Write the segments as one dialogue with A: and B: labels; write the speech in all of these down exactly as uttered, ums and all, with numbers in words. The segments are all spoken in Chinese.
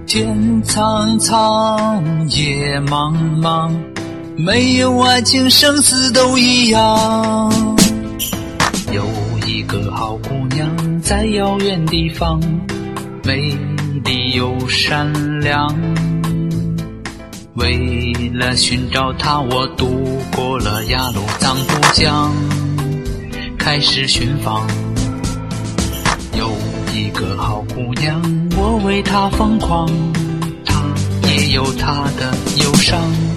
A: 天苍苍，野茫茫，没有爱情，生死都一样。有一个好姑娘在遥远地方，美丽又善良。为了寻找她，我渡过了鸭绿藏布江，开始寻访。有一个好姑娘，我为她疯狂，她也有她的忧伤。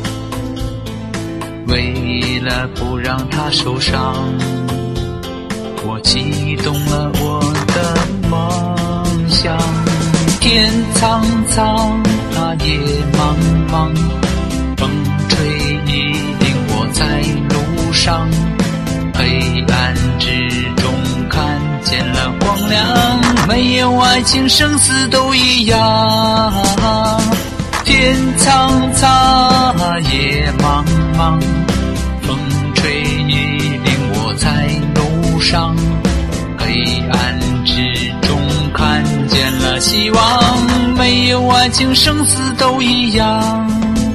A: 为了不让她受伤，我启动了我的梦想。天苍苍，啊野茫茫，风吹雨淋，我在路上。黑暗之中看见了光亮，没有爱情，生死都一样。天苍苍，野茫茫，风吹雨淋，我在路上。黑暗之中看见了希望，没有爱情，生死都一样。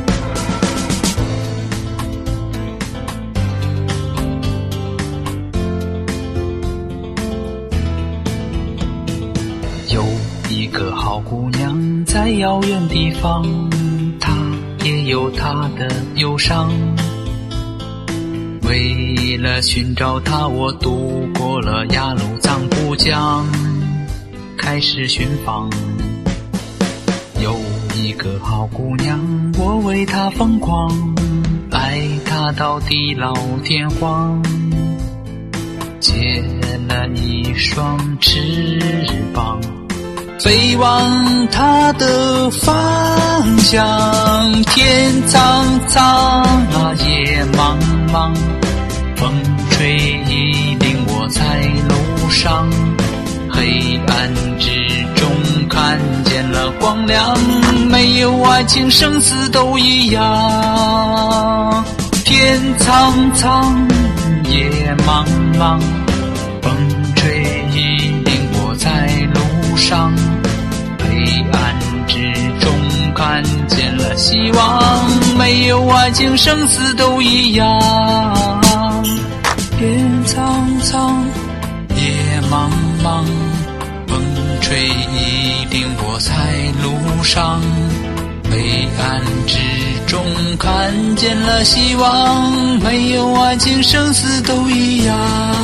A: 有一个好姑娘在遥远地方，她也有她的忧伤。为了寻找她，我渡过了鸭绿藏布江，开始寻访。有一个好姑娘，我为她疯狂，爱她到地老天荒。结了一双翅膀，飞往她的方向。天苍苍，啊野茫茫，风吹雨淋，我在路上。黑暗之中看见了光亮，没有爱情，生死都一样。天苍苍，野茫茫，风吹雨淋，我在路上。黑暗之中看见了希望，没有爱情，生死都一样。天苍苍，野茫茫，风吹雨淋，我在路上。黑暗之中看见了希望，没有爱情，生死都一样。